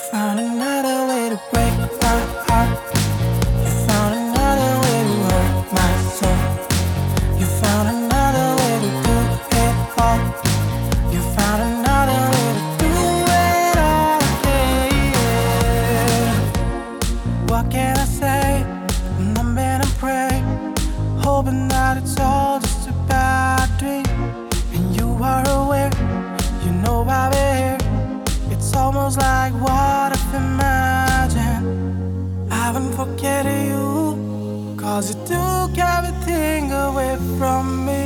Found another way to break my heart. You found another way to hurt my soul. You found another way to do it all. You found another way to do it all again. What can I say? I'm numbing and praying, hoping that it's all just a bad dream. And you are aware, you know I'll be here. It's almost like what I've imagined. I won't forget you, 'cause you took everything away from me.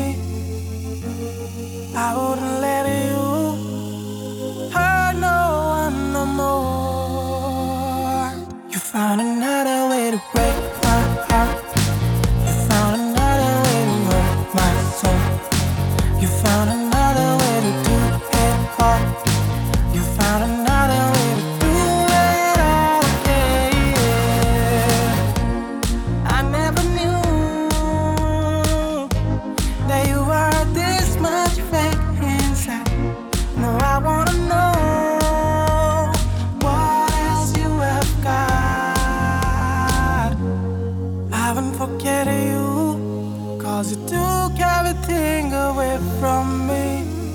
I wouldn't let you hurt no one no more. You found another way to break my heart. You found another way to hurt my soul. You found another way to do it all. You found another way to do it all again. I never knew that you were this much fake inside. No, I wanna know what else you have got. I won't forget you, 'cause you took everything away from me.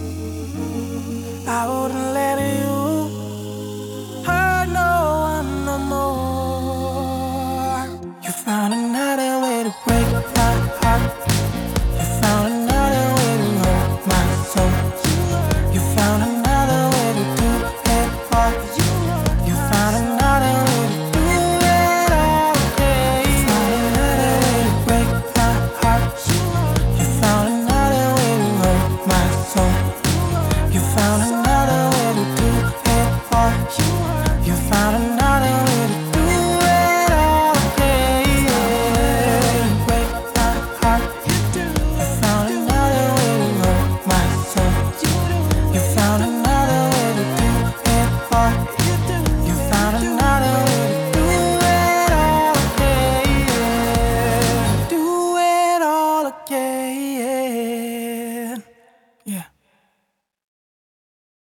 I wouldn't let you hurt no one no more. You found another way to break my heart. You found another way to hurt my soul. You found another way to do it all. You found another way to do it all again. You found another way to break my heart. You found another way to hurt my soul. You found another way to do it all. You found another